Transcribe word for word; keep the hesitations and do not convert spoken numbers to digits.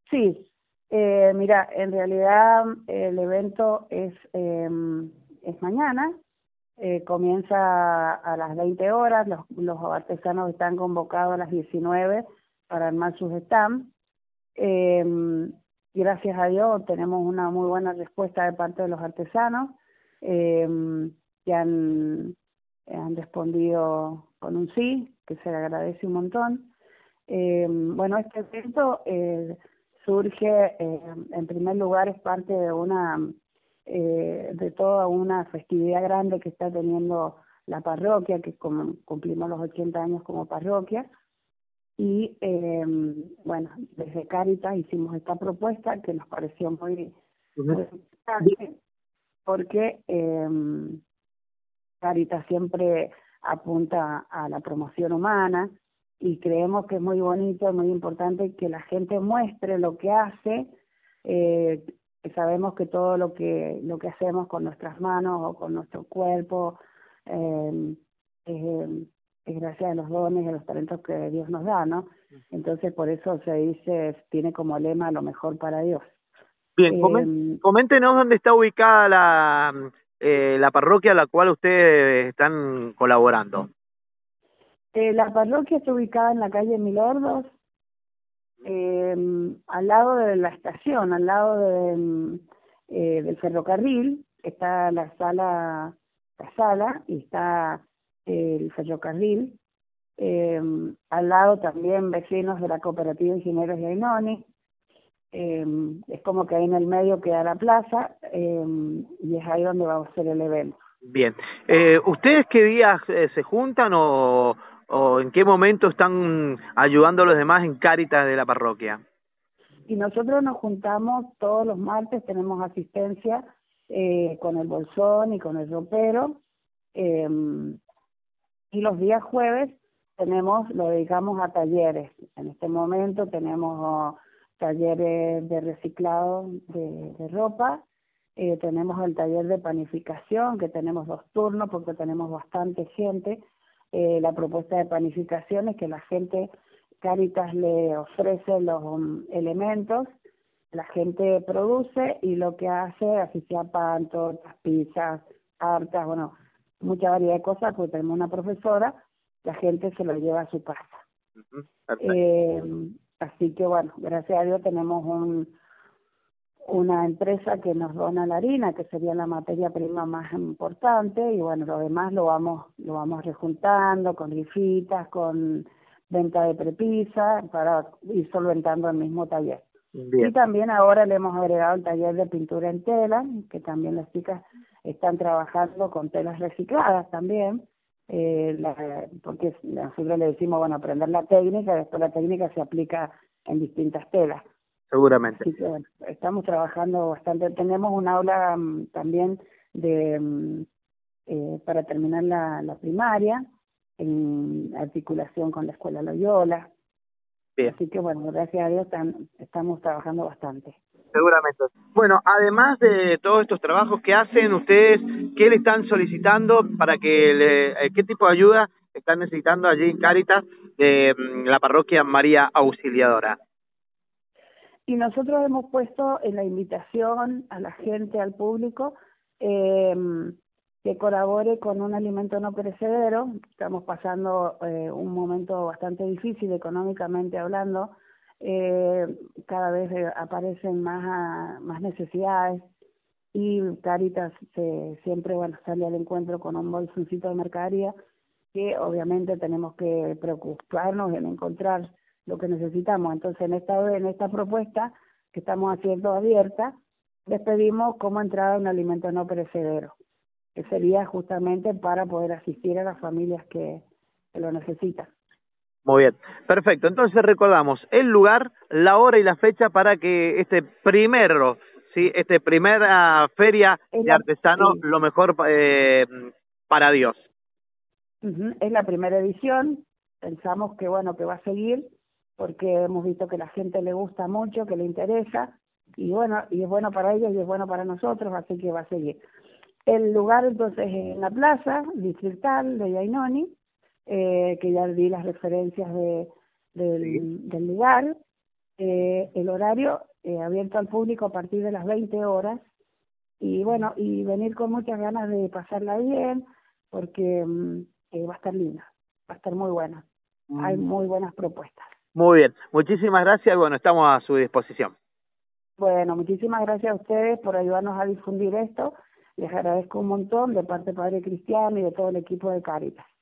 Sí, eh, mira, en realidad el evento es, eh, es mañana, eh, comienza a las veinte horas, los, los artesanos están convocados a las diecinueve para armar sus stands. Eh, gracias a Dios tenemos una muy buena respuesta de parte de los artesanos, eh, que han, han respondido con un sí, que se le agradece un montón. Eh, bueno, este evento eh, surge, eh, en primer lugar, es parte de una, eh, de toda una festividad grande que está teniendo la parroquia, que como cumplimos los ochenta años como parroquia, y eh, bueno, desde Cáritas hicimos esta propuesta que nos pareció muy, muy importante, porque eh, Cáritas siempre apunta a la promoción humana, y creemos que es muy bonito, muy importante que la gente muestre lo que hace. Eh, sabemos que todo lo que lo que hacemos con nuestras manos o con nuestro cuerpo eh, es, es gracias a los dones y a los talentos que Dios nos da, ¿no? Entonces por eso se dice, tiene como lema lo mejor para Dios. Bien, Eh, coméntenos dónde está ubicada la, eh, la parroquia a la cual ustedes están colaborando. eh, la parroquia está ubicada en la calle Milordos, eh, al lado de la estación, al lado de, eh, del ferrocarril, está la sala, la sala y está eh, el ferrocarril. Eh, al lado también vecinos de la Cooperativa Ingenieros de Ainoni. Eh, es como que ahí en el medio queda la plaza, eh, y es ahí donde vamos a hacer el evento. Bien, eh, ¿ustedes qué días eh, se juntan o, o en qué momento están ayudando a los demás en Cáritas de la parroquia? Y nosotros nos juntamos todos los martes, tenemos asistencia eh, con el bolsón y con el ropero, eh, y los días jueves tenemos, lo dedicamos a talleres. En este momento tenemos oh, talleres de reciclado de, de ropa, eh, tenemos el taller de panificación, que tenemos dos turnos porque tenemos bastante gente. Eh, la propuesta de panificación es que la gente, Cáritas le ofrece los um, elementos, la gente produce y lo que hace, así sea pan, tortas, pizzas, tartas, bueno, mucha variedad de cosas, porque tenemos una profesora, la gente se lo lleva a su casa. Uh-huh. Eh, así que bueno, gracias a Dios tenemos un una empresa que nos dona la harina, que sería la materia prima más importante, y bueno, lo demás lo vamos lo vamos rejuntando con rifitas, con venta de prepisa, para ir solventando el mismo taller. Bien. Y también ahora le hemos agregado el taller de pintura en tela, que también las chicas están trabajando con telas recicladas también, eh, la, porque nosotros le decimos, bueno, aprender la técnica, después la técnica se aplica en distintas telas. Seguramente. Así que bueno, estamos trabajando bastante. Tenemos un aula um, también de um, eh, para terminar la, la primaria, en articulación con la Escuela Loyola. Bien. Así que bueno, gracias a Dios tan, estamos trabajando bastante. Seguramente. Bueno, además de todos estos trabajos que hacen ustedes, ¿qué le están solicitando para que le, qué tipo de ayuda están necesitando allí en Cáritas de mm, la parroquia María Auxiliadora? Y nosotros hemos puesto en la invitación a la gente, al público, eh, que colabore con un alimento no perecedero. Estamos pasando eh, un momento bastante difícil económicamente hablando. Eh, cada vez eh, aparecen más, a, más necesidades, y Cáritas se, siempre bueno sale al encuentro con un bolsoncito de mercadería, que obviamente tenemos que preocuparnos en encontrar lo que necesitamos. Entonces en esta en esta propuesta que estamos haciendo abierta, les pedimos cómo entrar a un alimento no perecedero, que sería justamente para poder asistir a las familias que, que lo necesitan. Muy bien, perfecto. Entonces recordamos el lugar, la hora y la fecha para que este primero, sí, este primera feria Es de la, artesanos, sí. lo mejor eh, para Dios. Uh-huh. Es la primera edición. Pensamos que bueno que va a seguir, porque hemos visto que a la gente le gusta mucho, que le interesa, y bueno, y es bueno para ellos y es bueno para nosotros, así que va a seguir. El lugar entonces es en la plaza distrital de Ainoni, eh, que ya di las referencias de, del, Sí. del lugar. Eh, el horario eh, abierto al público a partir de las veinte horas, y bueno, y venir con muchas ganas de pasarla bien, porque mm, eh, va a estar linda, va a estar muy buena. Mm. Hay muy buenas propuestas. Muy bien, muchísimas gracias, bueno, estamos a su disposición. Bueno, muchísimas gracias a ustedes por ayudarnos a difundir esto. Les agradezco un montón de parte de Padre Cristiano y de todo el equipo de Cáritas.